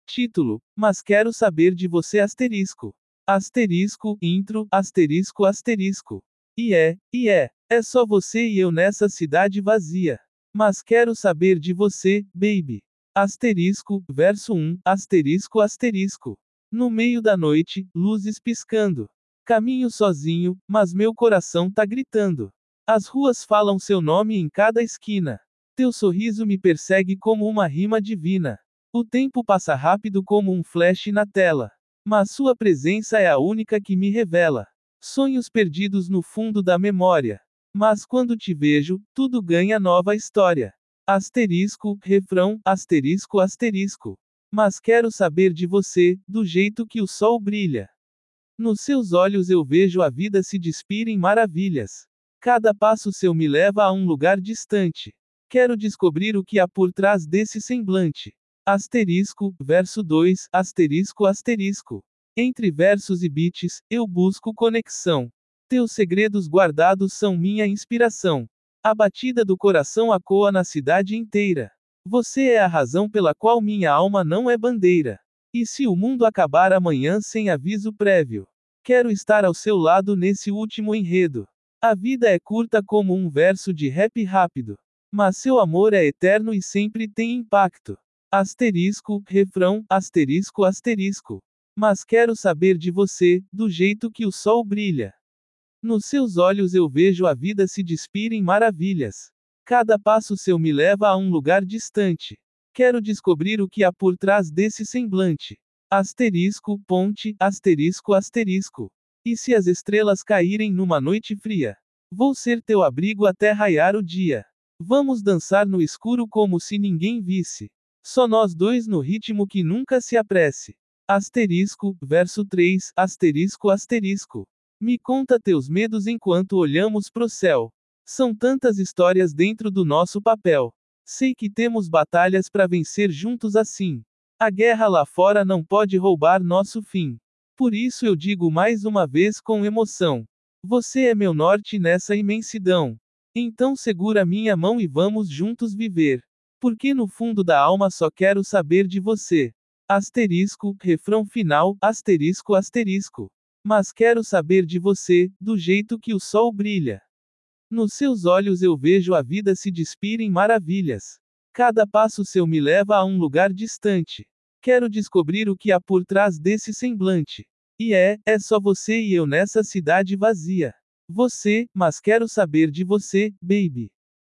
Título: Mas quero saber de você asterisco. Asterisco, intro, asterisco asterisco. É só você e eu nessa cidade vazia. Mas quero saber de você, baby. Asterisco, verso 1, asterisco asterisco. No meio da noite, luzes piscando. Caminho sozinho, mas meu coração tá gritando. As ruas falam seu nome em cada esquina. Teu sorriso me persegue como uma rima divina. O tempo passa rápido como um flash na tela. Mas sua presença é a única que me revela sonhos perdidos no fundo da memória. Mas quando te vejo, tudo ganha nova história. Asterisco, refrão, asterisco asterisco. Mas quero saber de você, do jeito que o sol brilha. Nos seus olhos eu vejo a vida se despir em maravilhas. Cada passo seu me leva a um lugar distante. Quero descobrir o que há por trás desse semblante. Asterisco, verso 2, asterisco asterisco. Entre versos e beats, eu busco conexão. Teus segredos guardados são minha inspiração. A batida do coração ecoa na cidade inteira. Você é a razão pela qual minha alma não é bandeira. E se o mundo acabar amanhã sem aviso prévio? Quero estar ao seu lado nesse último enredo. A vida é curta como um verso de rap rápido. Mas seu amor é eterno e sempre tem impacto. Asterisco, refrão, asterisco asterisco. Mas quero saber de você, do jeito que o sol brilha. Nos seus olhos eu vejo a vida se despir em maravilhas. Cada passo seu me leva a um lugar distante. Quero descobrir o que há por trás desse semblante. Asterisco, ponte, asterisco asterisco. E se as estrelas caírem numa noite fria? Vou ser teu abrigo até raiar o dia. Vamos dançar no escuro como se ninguém visse. Só nós dois no ritmo que nunca se apresse. Asterisco, verso 3, asterisco asterisco. Me conta teus medos enquanto olhamos pro céu. São tantas histórias dentro do nosso papel. Sei que temos batalhas para vencer juntos assim. A guerra lá fora não pode roubar nosso fim. Por isso eu digo mais uma vez com emoção. Você é meu norte nessa imensidão. Então segura minha mão e vamos juntos viver. Porque no fundo da alma só quero saber de você. Asterisco, refrão final, asterisco asterisco. Mas quero saber de você, do jeito que o sol brilha. Nos seus olhos eu vejo a vida se despir em maravilhas. Cada passo seu me leva a um lugar distante. Quero descobrir o que há por trás desse semblante. É só você e eu nessa cidade vazia. Você, mas quero saber de você, baby.